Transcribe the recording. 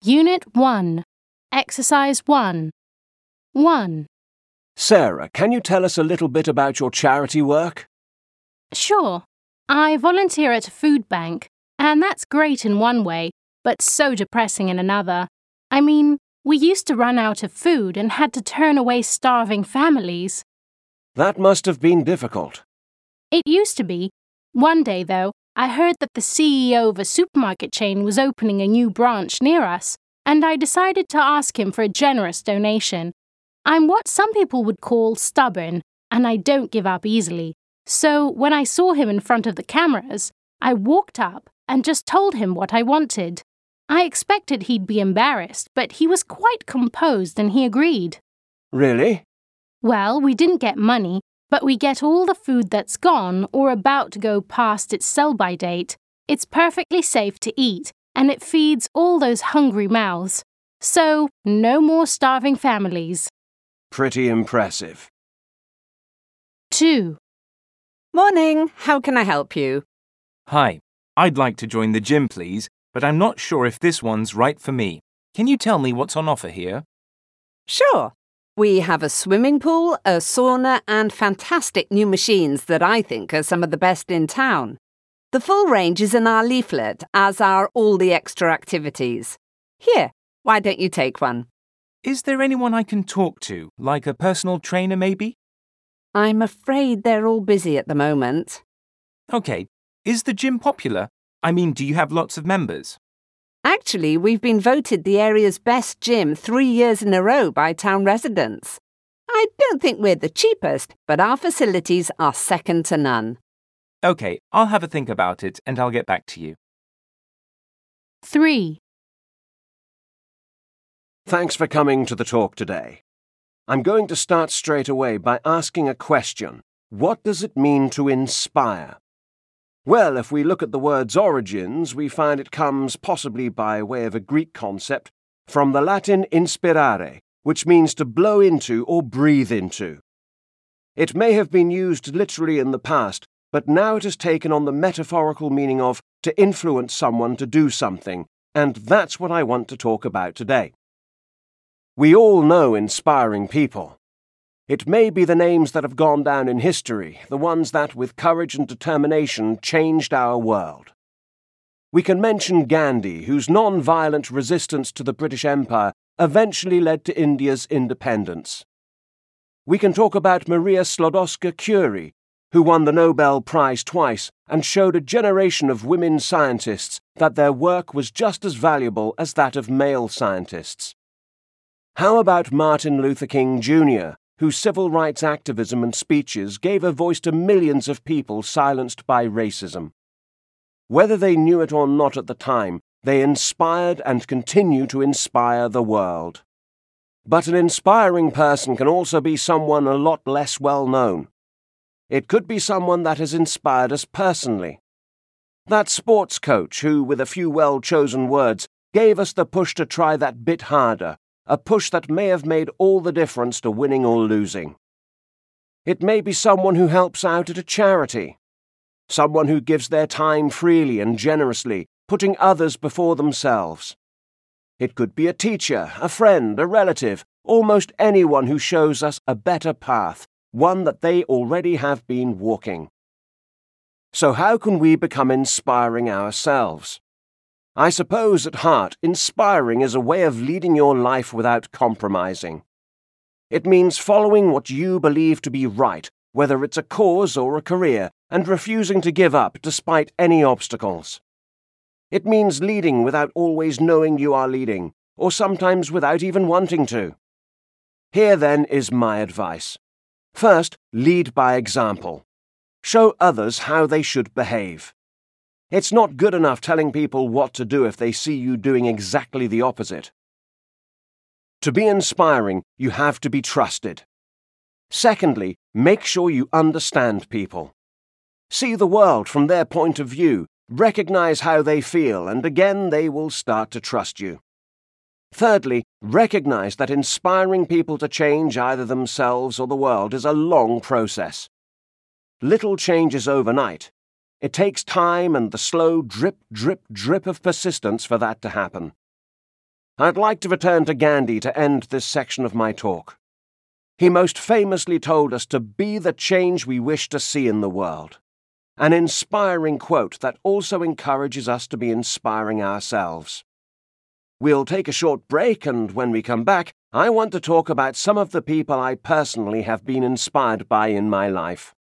Unit 1. Exercise 1. 1. Sarah, can you tell us a little bit about your charity work? Sure. I volunteer at a food bank, and that's great in one way, but so depressing in another. I mean, we used to run out of food and had to turn away starving families. That must have been difficult. It used to be. One day, though, I heard that the CEO of a supermarket chain was opening a new branch near us, and I decided to ask him for a generous donation. I'm what some people would call stubborn, and I don't give up easily. So when I saw him in front of the cameras, I walked up and just told him what I wanted. I expected he'd be embarrassed, but he was quite composed and he agreed. Really? Well, we didn't get money, but we get all the food that's gone or about to go past its sell-by date. It's perfectly safe to eat, and it feeds all those hungry mouths. So, no more starving families. Pretty impressive. 2. Morning, how can I help you? Hi, I'd like to join the gym, please, but I'm not sure if this one's right for me. Can you tell me what's on offer here? Sure. We have a swimming pool, a sauna, and fantastic new machines that I think are some of the best in town. The full range is in our leaflet, as are all the extra activities. Here, why don't you take one? Is there anyone I can talk to, like a personal trainer maybe? I'm afraid they're all busy at the moment. Okay, is the gym popular? I mean, do you have lots of members? Actually, we've been voted the area's best gym 3 years in a row by town residents. I don't think we're the cheapest, but our facilities are second to none. Okay, I'll have a think about it and I'll get back to you. 3. Thanks for coming to the talk today. I'm going to start straight away by asking a question. What does it mean to inspire? Well, if we look at the word's origins, we find it comes, possibly by way of a Greek concept, from the Latin inspirare, which means to blow into or breathe into. It may have been used literally in the past, but now it has taken on the metaphorical meaning of to influence someone to do something, and that's what I want to talk about today. We all know inspiring people. It may be the names that have gone down in history, the ones that, with courage and determination, changed our world. We can mention Gandhi, whose non-violent resistance to the British Empire eventually led to India's independence. We can talk about Maria Sklodowska-Curie, who won the Nobel Prize twice and showed a generation of women scientists that their work was just as valuable as that of male scientists. How about Martin Luther King Jr., whose civil rights activism and speeches gave a voice to millions of people silenced by racism? Whether they knew it or not at the time, they inspired and continue to inspire the world. But an inspiring person can also be someone a lot less well known. It could be someone that has inspired us personally. That sports coach who, with a few well-chosen words, gave us the push to try that bit harder, a push that may have made all the difference to winning or losing. It may be someone who helps out at a charity, someone who gives their time freely and generously, putting others before themselves. It could be a teacher, a friend, a relative, almost anyone who shows us a better path, one that they already have been walking. So how can we become inspiring ourselves? I suppose at heart, inspiring is a way of leading your life without compromising. It means following what you believe to be right, whether it's a cause or a career, and refusing to give up despite any obstacles. It means leading without always knowing you are leading, or sometimes without even wanting to. Here then is my advice. First, lead by example. Show others how they should behave. It's not good enough telling people what to do if they see you doing exactly the opposite. To be inspiring, you have to be trusted. Secondly, make sure you understand people. See the world from their point of view, recognize how they feel, and again they will start to trust you. Thirdly, recognize that inspiring people to change either themselves or the world is a long process. Little changes overnight. It takes time and the slow drip, drip, drip of persistence for that to happen. I'd like to return to Gandhi to end this section of my talk. He most famously told us to be the change we wish to see in the world. An inspiring quote that also encourages us to be inspiring ourselves. We'll take a short break, and when we come back, I want to talk about some of the people I personally have been inspired by in my life.